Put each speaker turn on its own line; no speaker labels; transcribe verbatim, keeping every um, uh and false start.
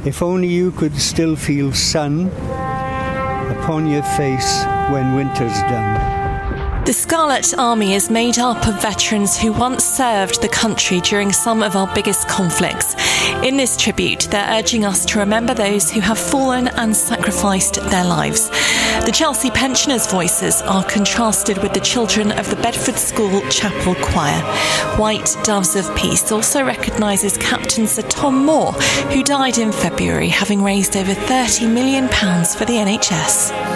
If only you could still feel sun upon your face when winter's done.
The Scarlet Army is made up of veterans who once served the country during some of our biggest conflicts. In this tribute, they're urging us to remember those who have fallen and sacrificed their lives. The Chelsea pensioners' voices are contrasted with the children of the Bedford School Chapel Choir. White Doves of Peace also recognises Captain Sir Tom Moore, who died in February, having raised over thirty million pounds for the N H S.